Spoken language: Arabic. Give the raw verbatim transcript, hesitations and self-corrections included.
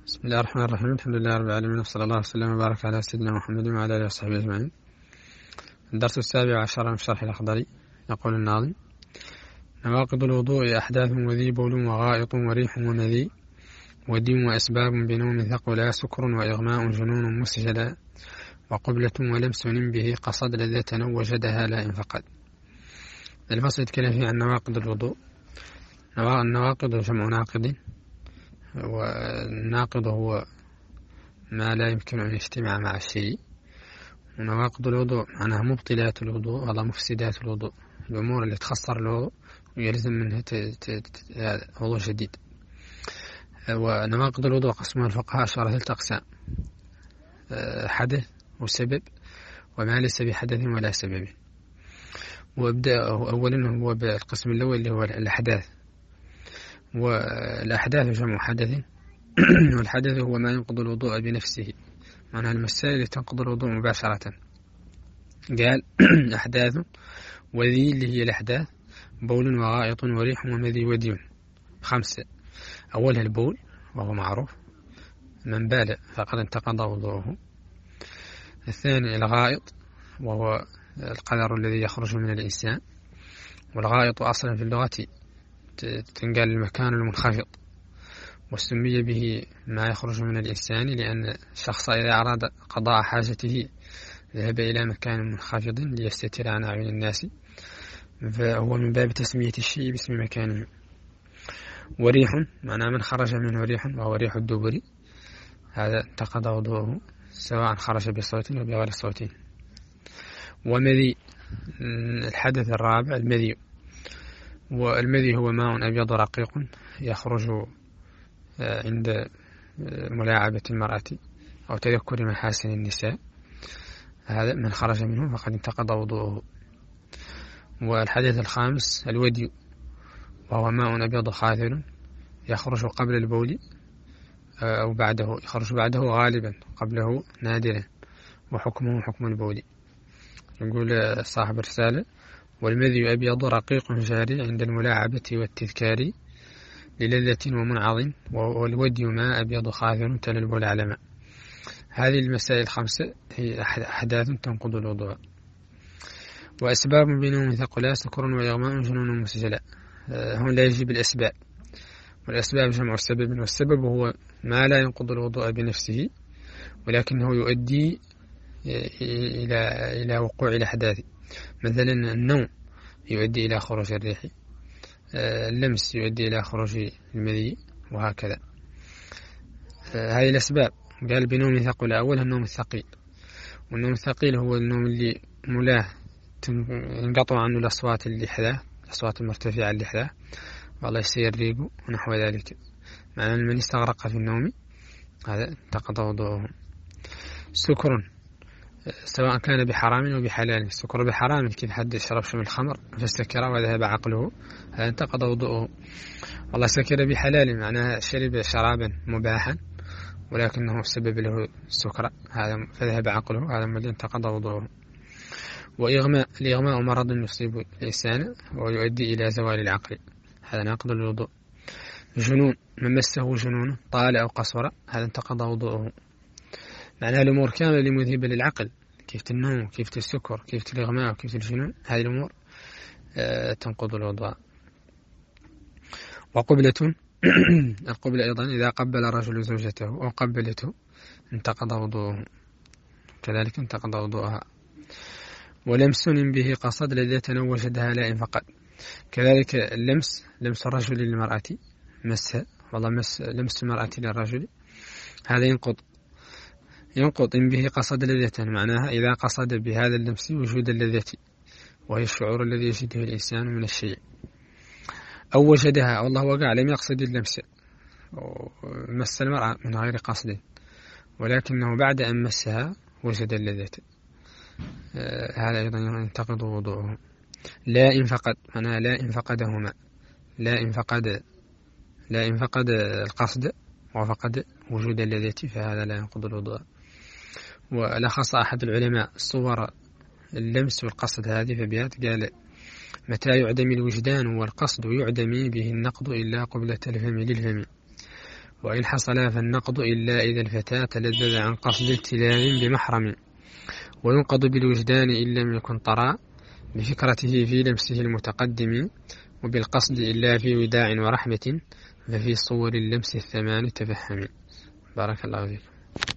بسم الله الرحمن الرحيم. الحمد لله رب العالمين، وصلى الله وسلم وبارك على سيدنا محمد وعلى آله وصحبه أجمعين. الدرس السابع عشر من شرح الأخضري. يقول الناظم: نواقض الوضوء أحداث وذي بول وغائط وريح ومذي ودي وأسباب بنوم ثقلا سكر وإغماء جنون مسجلا وقبلة ولمس به قصد لذة وجدها لا إن فقد. الفصل يتكلم فيه عن نواقض الوضوء. النواقض جمع ناقض، والناقض هو ما لا يمكن أن يجتمع مع الشيء، ونواقض الوضوء معناها مبطلات الوضوء ولا مفسدات الوضوء، الأمور اللي تخسر الوضوء ويلزم منها وضوء جديد. ونواقض الوضوء قسمها الفقهاء أشار ثلاثة أقسام: حدث وسبب وما ليس بحدث ولا سبب. وابدأ أولا هو بالقسم الأول اللي هو الأحداث. والأحداث جمع حدث والحدث هو ما ينقض الوضوء بنفسه، معناها المسائل اللي تنقض الوضوء مباشرة. قال أحداث وذي اللي هي الأحداث: بول وغائط وريح ومذي ودي. خمسة: أولها البول وهو معروف، من بال فقد انتقض وضوءه. الثاني الغائط وهو القدر الذي يخرج من الإنسان، والغائط أصلا في اللغة تنقال المكان المنخفض، وسمي به ما يخرج من الإنسان لأن الشخص إذا أراد قضاء حاجته ذهب إلى مكان منخفض ليستتر عن أعين الناس، فهو من باب تسمية الشيء باسم مكانه. وريح معناه من خرج منه ريح، وهو ريح الدبر، هذا انتقض وضوءه سواء خرج بصوت أو بغير صوت. ومذي الحدث الرابع المذي، والمذي هو ماء أبيض رقيق يخرج عند ملاعبة المرأة أو تذكر محاسن النساء، هذا من خرج منه فقد انتقض وضوءه. والحدث الخامس الودي، وهو ماء أبيض خاثر يخرج قبل البول أو بعده، يخرج بعده غالبا، قبله نادرا، وحكمه حكم البول. يقول صاحب الرسالة: والمذي أبيض رقيق جاري عند الملاعبة والتذكار للذة ومنعظ، والودي ما أبيض خاثر تل البول على ماء. هذه المسائل الخمسة هي أحداث تنقض الوضوء. وأسباب بنوم ثقلا سكر وإغماء جنون مسجلا. هون لا يجب الأسباب، والأسباب جمع السبب، والسبب هو ما لا ينقض الوضوء بنفسه ولكنه يؤدي إلى إلى وقوع الأحداث. مثلا النوم يؤدي إلى خروج الريح، اللمس يؤدي إلى خروج المذي، وهكذا. هذه الأسباب. قال بنوم ثقل، أولها النوم الثقيل، والنوم الثقيل هو النوم اللي ملاه ينقطع عنه الأصوات اللحظة، الأصوات المرتفعة اللحظة، والله يسير ريقه ونحو ذلك، معنى من استغرق في النوم هذا انتقض وضوءه. سكر سواء كان بحرام أو بحلال. السكر بحرام كيف حد يشرب شم الخمر فاستكر وذهب عقله، هذا انتقض وضوءه. والله سكر بحلال معناها شرب شرابا مباحا ولكنه سبب له السكر، هذا فذهب عقله، هذا الذي انتقض وضوءه. وإغماء، الإغماء مرض يصيب الإنسان ويؤدي إلى زوال العقل، هذا ناقض الوضوء. جنون، من مسه جنون طال أو قصر، هذا انتقض وضوءه. معناها الأمور كاملة لمذهبة للعقل، كيف النوم، كيف السكر، كيف الإغماء، وكيف الجنون، هذه الأمور آه تنقض الوضوء. وقبلة القبلة أيضا إذا قبل رجل زوجته أو قبلته انتقض وضوءه، كذلك انتقض وضوءها. ولمس به قصد لذة وجدها لا إن فقد، كذلك اللمس، لمس الرجل للمرأة، مسها، والله مس لمس المرأة للرجل، هذا ينقض ينقض إن به قصد لذة، معناها إذا قصد بهذا اللمس وجود اللذة، وهي الشعور الذي يجده الإنسان من الشيء. أو وجدها، والله وقع لم يقصد اللمس، مس المرأة من غير قصد ولكنه بعد أن مسها وجد اللذة، آه هذا أيضا ينتقض وضوءه. لا إن فقد، معناها لا إن فقدهما، لا إن فقد لا إن فقد القصد وفقد وجود اللذة فهذا لا ينقض الوضوء. ولخص أحد العلماء صور اللمس والقصد هذه فبيات، قال: متى يعدم الوجدان والقصد يعدم به النقض إلا قبلة الفم للفم، وإن حصل فالنقض إلا إذا الفتاة تلذذ عن قصد التزام بمحرم، وينقض بالوجدان إن لم يكن طرى بفكرته في لمسه المتقدم، وبالقصد إلا في وداع ورحمة، ففي صور اللمس الثمان تفهم. بارك الله فيكم.